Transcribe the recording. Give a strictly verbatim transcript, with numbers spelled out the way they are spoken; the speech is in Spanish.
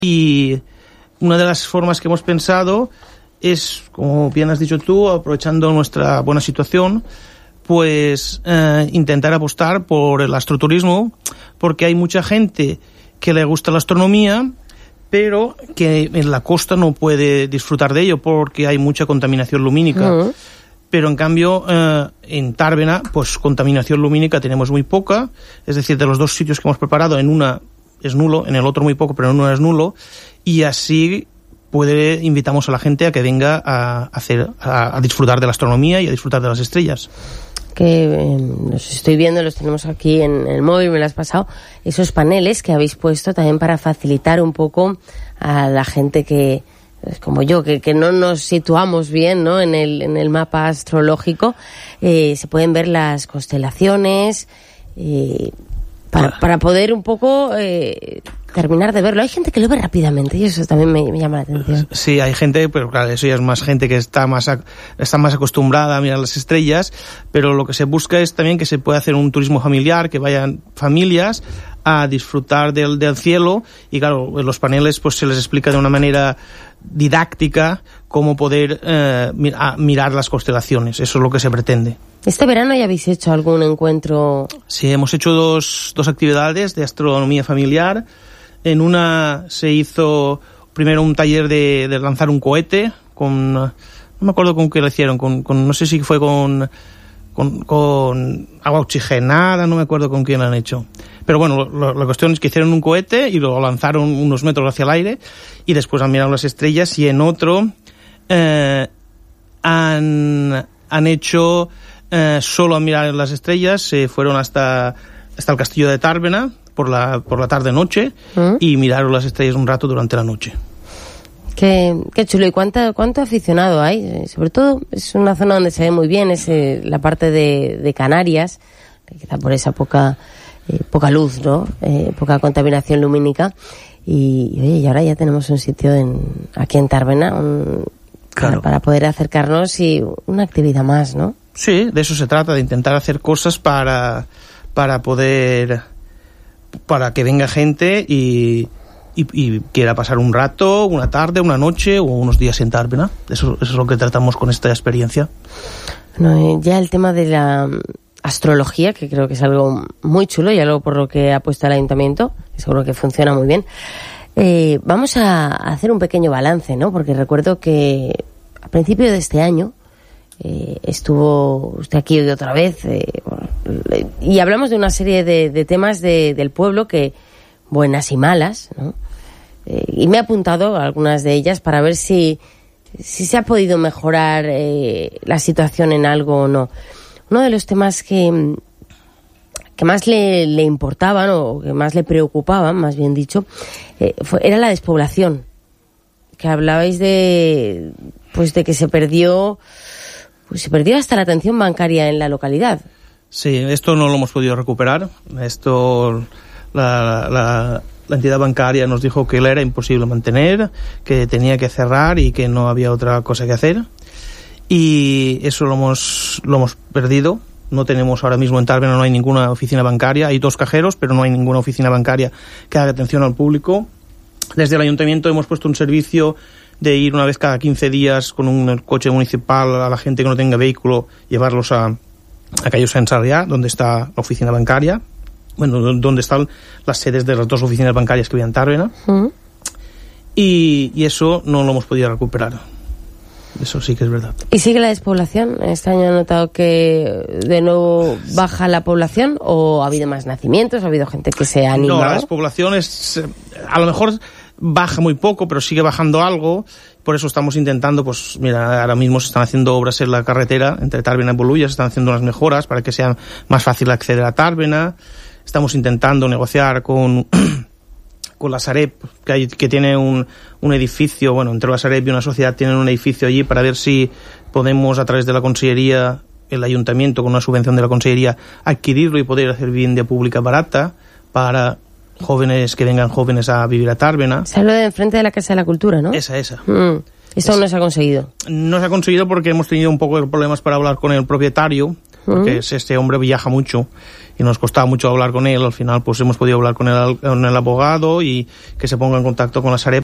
Y una de las formas que hemos pensado es, como bien has dicho tú, aprovechando nuestra buena situación, pues eh, intentar apostar por el astroturismo, porque hay mucha gente que le gusta la astronomía, pero que en la costa no puede disfrutar de ello porque hay mucha contaminación lumínica. Uh-huh. Pero en cambio, eh, en Tàrbena, pues contaminación lumínica tenemos muy poca, es decir, de los dos sitios que hemos preparado, en una es nulo, en el otro muy poco, pero en uno es nulo, y así puede invitamos a la gente a que venga a hacer a, a disfrutar de la astronomía y a disfrutar de las estrellas. Que eh, los estoy viendo, los tenemos aquí en el móvil, me lo has pasado, esos paneles que habéis puesto también para facilitar un poco a la gente que, como yo, que, que no nos situamos bien, ¿no?, en el, en el mapa astrológico. Eh, se pueden ver las constelaciones, eh, para, para poder un poco eh, terminar de verlo. Hay gente que lo ve rápidamente y eso también me, me llama la atención. Sí, hay gente, pero claro, eso ya es más gente que está más a, está más acostumbrada a mirar las estrellas, pero lo que se busca es también que se pueda hacer un turismo familiar, que vayan familias a disfrutar del, del cielo, y claro, en los paneles pues se les explica de una manera didáctica cómo poder eh, mirar las constelaciones. Eso es lo que se pretende. ¿Este verano ya habéis hecho algún encuentro? Sí, hemos hecho dos, dos actividades de astronomía familiar. En una se hizo primero un taller de, de lanzar un cohete con, no me acuerdo con qué lo hicieron, con, con no sé si fue con, con, con agua oxigenada, no me acuerdo con quién lo han hecho. Pero bueno, lo, la cuestión es que hicieron un cohete y lo lanzaron unos metros hacia el aire y después han mirado las estrellas, y en otro eh, han, han hecho eh, solo a mirar las estrellas, se fueron hasta, hasta el castillo de Tàrbena por la, por la tarde-noche ¿Mm? y miraron las estrellas un rato durante la noche. Qué, qué chulo. ¿Y cuánto, cuánto aficionado hay? Sobre todo es una zona donde se ve muy bien, es eh, la parte de, de Canarias, quizá por esa poca, eh, poca luz, ¿no? Eh, poca contaminación lumínica. Y, y, oye, y ahora ya tenemos un sitio en, aquí en Tàrbena un, claro. para, para poder acercarnos y una actividad más, ¿no? Sí, de eso se trata, de intentar hacer cosas para, para poder, para que venga gente y, y, y quiera pasar un rato, una tarde, una noche o unos días en Tàrbena. Eso, eso es lo que tratamos con esta experiencia. Bueno, ya el tema de la astrología, que creo que es algo muy chulo y algo por lo que ha puesto el ayuntamiento, que seguro que funciona muy bien. Eh, vamos a hacer un pequeño balance, ¿no? Porque recuerdo que a principio de este año eh, estuvo usted aquí de otra vez eh, y hablamos de una serie de, de temas de, del pueblo, que buenas y malas, ¿no? Eh, y me he apuntado a algunas de ellas para ver si, si se ha podido mejorar eh, la situación en algo o no. Uno de los temas que, que más le, le importaban, o que más le preocupaban, más bien dicho, eh, fue, era la despoblación. Que hablabais de, pues de que se perdió, pues se perdió hasta la atención bancaria en la localidad. Sí, esto no lo hemos podido recuperar. Esto, la, la, la entidad bancaria nos dijo que era imposible mantener, que tenía que cerrar y que no había otra cosa que hacer. Y eso lo hemos, lo hemos perdido. No tenemos ahora mismo en Tàrbena, no hay ninguna oficina bancaria. Hay dos cajeros, pero no hay ninguna oficina bancaria que haga atención al público. Desde el ayuntamiento hemos puesto un servicio de ir una vez cada quince días con un coche municipal a la gente que no tenga vehículo, llevarlos a, a Cayo Sant Sarrià, donde está la oficina bancaria. Bueno, donde están las sedes de las dos oficinas bancarias que había en Tàrbena. Uh-huh. Y, y eso no lo hemos podido recuperar. Eso sí que es verdad. ¿Y sigue la despoblación? ¿Este año ha notado que de nuevo baja la población o ha habido más nacimientos? ¿Ha habido gente que se ha animado? No, la despoblación es, a lo mejor baja muy poco, pero sigue bajando algo. Por eso estamos intentando, pues mira, ahora mismo se están haciendo obras en la carretera entre Tàrbena y Bolulla, se están haciendo unas mejoras para que sea más fácil acceder a Tàrbena. Estamos intentando negociar con con la Sareb, que, hay, que tiene un, un edificio, bueno, entre la Sareb y una sociedad tienen un edificio allí, para ver si podemos, a través de la consellería, el ayuntamiento, con una subvención de la consellería, adquirirlo y poder hacer vivienda pública barata para jóvenes, que vengan jóvenes a vivir a Tàrbena. Se habla de enfrente de la Casa de la Cultura, ¿no? Esa, esa. Mm. ¿Esto aún no se ha conseguido? No se ha conseguido porque hemos tenido un poco de problemas para hablar con el propietario, porque uh-huh. este hombre viaja mucho y nos costaba mucho hablar con él. Al final pues hemos podido hablar con el, con el abogado y que se ponga en contacto con la Sareb